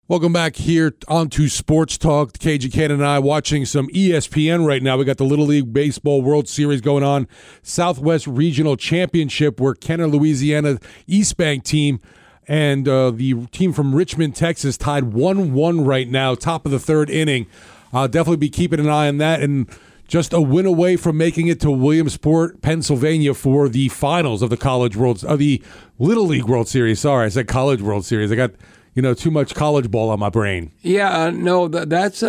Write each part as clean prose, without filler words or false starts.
Welcome back here onto Sports Talk. Cajun Cannon and I watching some ESPN right now. We got the Little League Baseball World Series going on. Southwest Regional Championship where Kenner, Louisiana East Bank team and the team from Richmond, Texas tied 1-1 right now, top of the third inning. I'll definitely be keeping an eye on that, and just a win away from making it to Williamsport, Pennsylvania for the finals of the Little League World Series. Sorry, I said College World Series. I got too much college ball on my brain. Yeah, that's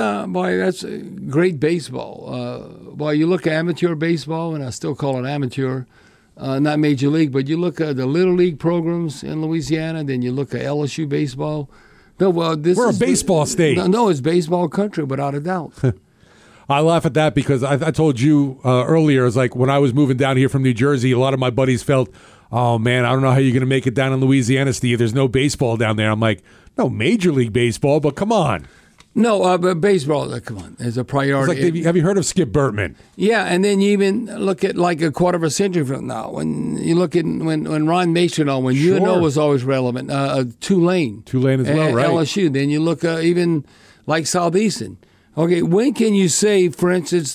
great baseball. You look at amateur baseball, and I still call it amateur, not major league, but you look at the Little League programs in Louisiana, then you look at LSU baseball. No, well, we're a baseball state. No, it's baseball country, without a doubt. I laugh at that because I told you earlier, it's like when I was moving down here from New Jersey, a lot of my buddies felt, oh, man, I don't know how you're going to make it down in Louisiana, Steve. There's no baseball down there. I'm like, no, Major League Baseball, but come on. No, but baseball, come on, is a priority. Like, have you heard of Skip Bertman? Yeah, and then you even look at like a quarter of a century from now. When you look at when Ron Mason when Sure. UNO was always relevant, Tulane. Tulane as well, right. LSU. Then you look even like Southeastern. Okay, when can you say, for instance,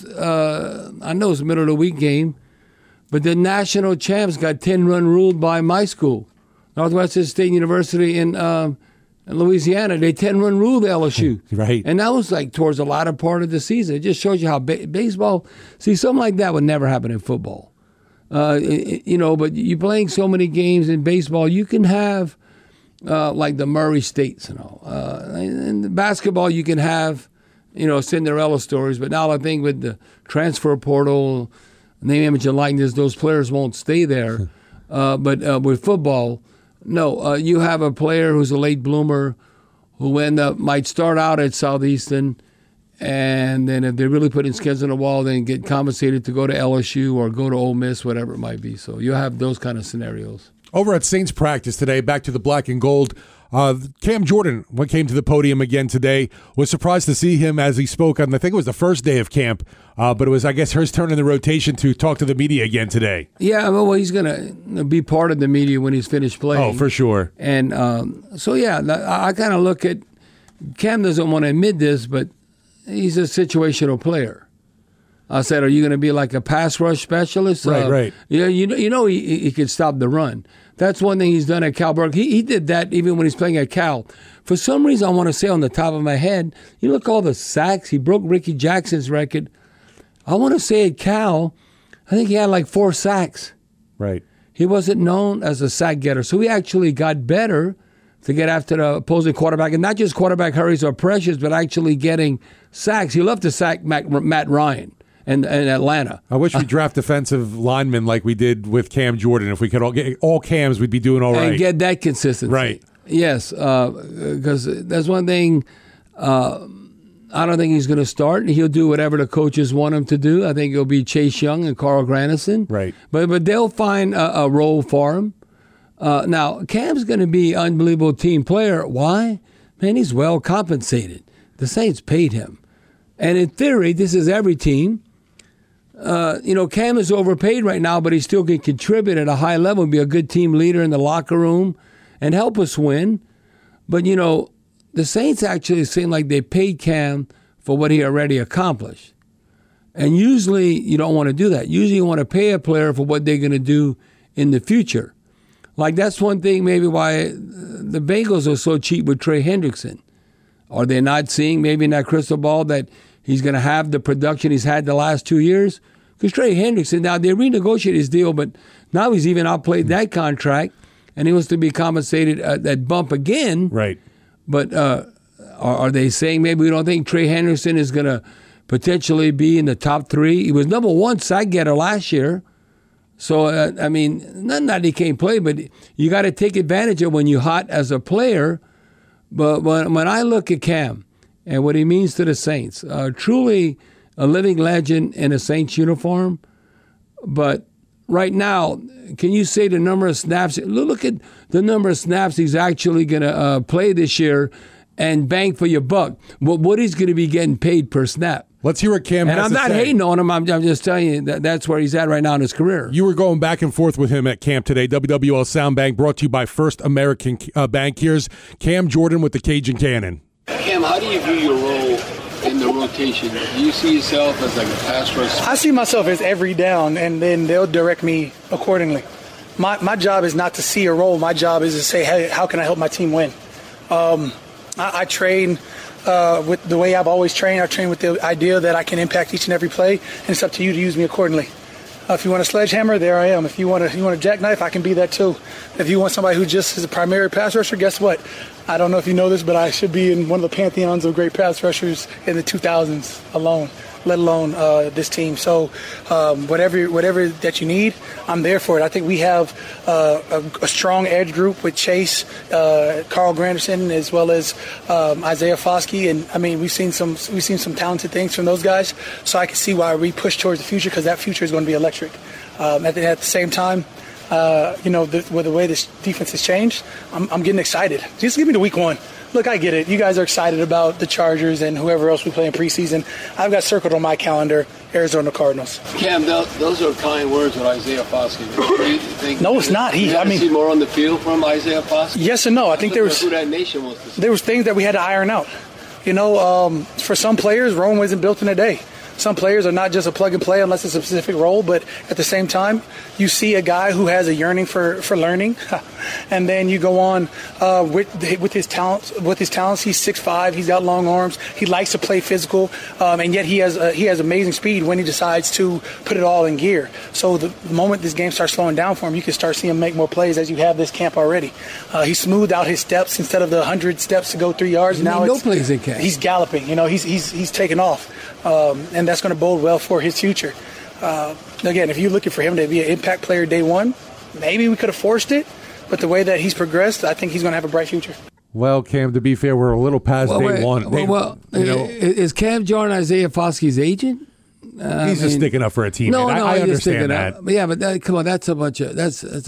I know it's a middle of the week game, but the national champs got 10-run ruled by my school, Northwestern State University in Louisiana. They 10-run ruled LSU. Right. And that was like towards the latter part of the season. It just shows you how baseball, something like that would never happen in football. But you're playing so many games in baseball, you can have like the Murray States, and basketball you can have, Cinderella stories. But now I think with the transfer portal, name, image, and likeness, those players won't stay there. But with football, no, you have a player who's a late bloomer who might start out at Southeastern, and then if they really put in skins on the wall, then get compensated to go to LSU or go to Ole Miss, whatever it might be. So you have those kind of scenarios. Over at Saints practice today, back to the black and gold, Cam Jordan came to the podium again today. Was surprised to see him as he spoke on, I think it was the first day of camp, but it was, I guess, his turn in the rotation to talk to the media again today. Yeah, well, he's going to be part of the media when he's finished playing. Oh, for sure. And I kind of look at, Cam doesn't want to admit this, but he's a situational player. I said, are you going to be like a pass rush specialist? Right. Yeah, he could stop the run. That's one thing he's done at Cal Berkeley. He did that even when he's playing at Cal. For some reason, I want to say on the top of my head, you look all the sacks. He broke Ricky Jackson's record. I want to say at Cal, I think he had like 4 sacks. Right. He wasn't known as a sack getter. So he actually got better to get after the opposing quarterback. And not just quarterback hurries or pressures, but actually getting sacks. He loved to sack Matt Ryan. And Atlanta. I wish we draft defensive linemen like we did with Cam Jordan. If we could all get all Cams, we'd be doing all right. And get that consistency. Right. Yes, because that's one thing. I don't think he's going to start. He'll do whatever the coaches want him to do. I think it'll be Chase Young and Carl Granderson. Right. But they'll find a role for him. Now, Cam's going to be an unbelievable team player. Why? Man, he's well compensated. The Saints paid him. And in theory, this is every team. Cam is overpaid right now, but he still can contribute at a high level and be a good team leader in the locker room and help us win. But, the Saints actually seem like they paid Cam for what he already accomplished. And usually you don't want to do that. Usually you want to pay a player for what they're going to do in the future. Like that's one thing maybe why the Bengals are so cheap with Trey Hendrickson. Are they not seeing maybe in that crystal ball that he's going to have the production he's had the last 2 years? Because Trey Hendrickson, now they renegotiated his deal, but now he's even outplayed that contract, and he wants to be compensated that bump again. Right. But are they saying maybe we don't think Trey Hendrickson is going to potentially be in the top 3? He was number 1 sack getter last year. So, not that he can't play, but you got to take advantage of when you're hot as a player. But when I look at Cam, and what he means to the Saints. Truly a living legend in a Saints uniform. But right now, can you say the number of snaps? Look at the number of snaps he's actually going to play this year and bang for your buck. What he's going to be getting paid per snap. Let's hear what Cam has to say. And I'm not hating on him. I'm just telling you that's where he's at right now in his career. You were going back and forth with him at camp today. WWL Sound Bank brought to you by First American Bank. Here's Cam Jordan with the Cajun Cannon. Cam, how do you view your role in the rotation? Do you see yourself as like a pass rush? I see myself as every down, and then they'll direct me accordingly. My job is not to see a role. My job is to say, hey, how can I help my team win? I train with the way I've always trained. I train with the idea that I can impact each and every play, and it's up to you to use me accordingly. If you want a sledgehammer, there I am. If you want a jackknife, I can be that too. If you want somebody who just is a primary pass rusher, guess what? I don't know if you know this, but I should be in one of the pantheons of great pass rushers in the 2000s alone, let alone this team. So whatever that you need, I'm there for it. I think we have a strong edge group with Chase, Carl Granderson, as well as Isaiah Foskey, and I mean we've seen some talented things from those guys. So I can see why we push towards the future, because that future is going to be electric. At the same time, with the way this defense has changed, I'm getting excited. Just give me the week one. Look, I get it. You guys are excited about the Chargers and whoever else we play in preseason. I've got circled on my calendar Arizona Cardinals. Cam, those are kind words with Isaiah Foskey. Do you think no, it's not. See more on the field from Isaiah Foskey? Yes and no. I think there was who that nation was to see. There was things that we had to iron out. For some players, Rome wasn't built in a day. Some players are not just a plug and play unless it's a specific role, but at the same time, you see a guy who has a yearning for learning, and then you go on with his talents. With his talents, he's 6'5", he's got long arms, he likes to play physical, and yet he has amazing speed when he decides to put it all in gear. So the moment this game starts slowing down for him, you can start seeing him make more plays as you have this camp already. He smoothed out his steps instead of the 100 steps to go 3 yards. Now no plays in camp. He's galloping. He's taking off. And that's going to bode well for his future. Again, if you're looking for him to be an impact player day one, maybe we could have forced it, but the way that he's progressed, I think he's going to have a bright future. Well, Cam, to be fair, we're a little past day one. Is Cam Jordan Isaiah Foskey's agent? He's just sticking up for a teammate. No, I understand that. Yeah, but come on, that's a bunch of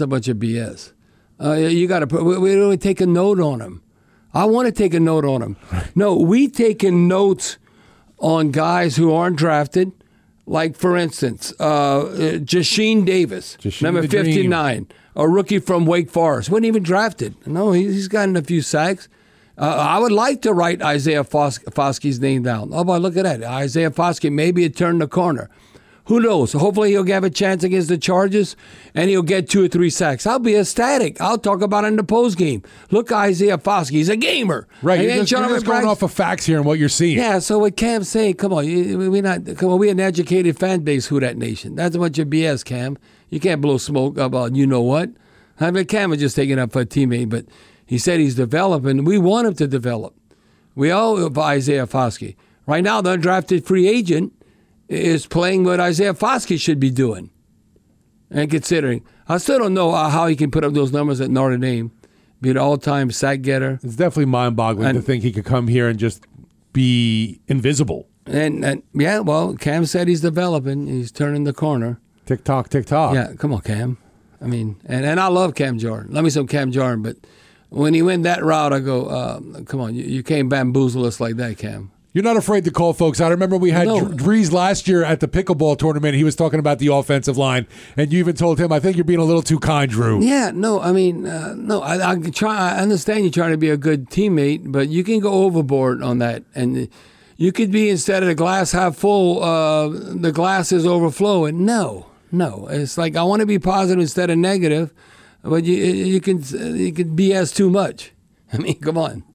BS. You got to we don't take a note on him. I want to take a note on him. No, we taking notes on guys who aren't drafted, like, for instance, Jasheen Davis, number 59, a rookie from Wake Forest. Wasn't even drafted. No, he's gotten a few sacks. I would like to write Isaiah Foskey's name down. Oh, boy, look at that. Isaiah Foskey, maybe it turned the corner. Who knows? Hopefully he'll have a chance against the Chargers, and he'll get 2 or 3 sacks. I'll be ecstatic. I'll talk about it in the postgame. Look, Isaiah Foskey, he's a gamer. Right, you're just going off of facts here and what you're seeing. Yeah, so what Cam's saying, we're an educated fan base, Who Dat Nation. That's a bunch of BS, Cam. You can't blow smoke about you-know-what. I mean, Cam was just taking up for a teammate, but he said he's developing. We want him to develop. We all have Isaiah Foskey. Right now, the undrafted free agent is playing what Isaiah Foskey should be doing. And considering, I still don't know how he can put up those numbers at Notre Dame, be an all-time sack getter. It's definitely mind-boggling to think he could come here and just be invisible. And yeah, well, Cam said he's developing. He's turning the corner. Tick-tock, tick-tock. Yeah, come on, Cam. I mean, and I love Cam Jordan. Love me some Cam Jordan, but when he went that route, I go, come on, you can't bamboozle us like that, Cam. You're not afraid to call folks out. I remember we had Drees last year at the pickleball tournament. He was talking about the offensive line, and you even told him, I think you're being a little too kind, Drew. Yeah, no, I mean, no, I understand you're trying to be a good teammate, but you can go overboard on that. And you could be, instead of the glass half full, the glass is overflowing. No. It's like, I want to be positive instead of negative, but you can BS too much. I mean, come on.